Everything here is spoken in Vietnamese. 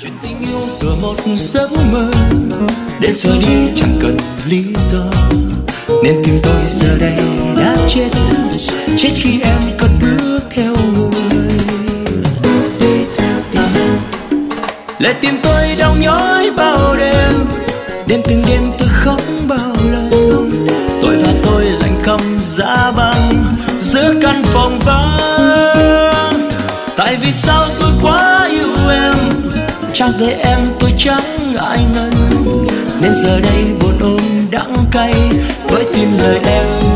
tình yêu từ một giấc mơ đến giờ đi chẳng cần lý do, nên tim tôi giờ đây đã chết, chết khi em cất bước theo người. Lệ tim tôi đau nhói bao đêm, đêm từng đêm tôi khóc bao lần. Tôi và tôi lạnh câm giá băng giữa căn phòng vắng. Tại vì sao tôi quá yêu em, chẳng về em tôi chẳng ai ngần, nên giờ đây buồn ôm đắng cay với tim lời em